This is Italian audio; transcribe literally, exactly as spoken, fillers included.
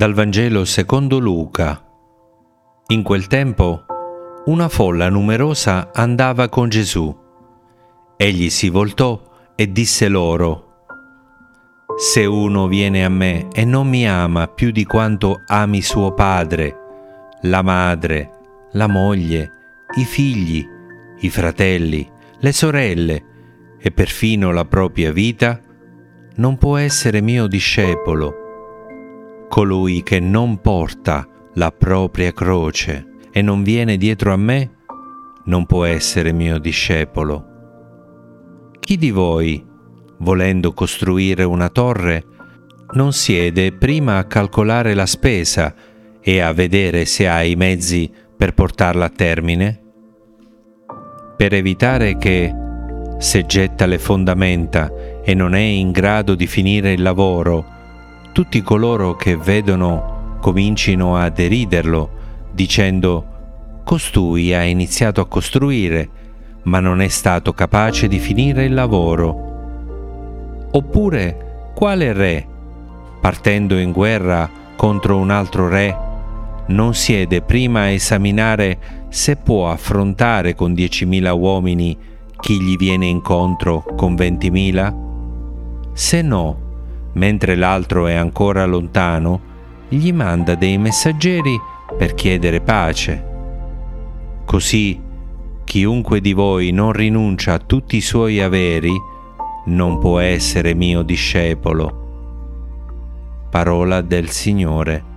Dal Vangelo secondo Luca. In quel tempo una folla numerosa andava con Gesù. Egli si voltò e disse loro: «Se uno viene a me e non mi ama più di quanto ami suo padre, la madre, la moglie, i figli, i fratelli, le sorelle e perfino la propria vita, non può essere mio discepolo. Colui che non porta la propria croce e non viene dietro a me, non può essere mio discepolo. Chi di voi, volendo costruire una torre, non siede prima a calcolare la spesa e a vedere se ha i mezzi per portarla a termine? Per evitare che, se getta le fondamenta e non è in grado di finire il lavoro, tutti coloro che vedono comincino a deriderlo, dicendo: «Costui ha iniziato a costruire, ma non è stato capace di finire il lavoro». Oppure, quale re, partendo in guerra contro un altro re, non siede prima a esaminare se può affrontare con diecimila uomini chi gli viene incontro con ventimila? Se no, mentre l'altro è ancora lontano, gli manda dei messaggeri per chiedere pace. Così, chiunque di voi non rinuncia a tutti i suoi averi, non può essere mio discepolo. Parola del Signore.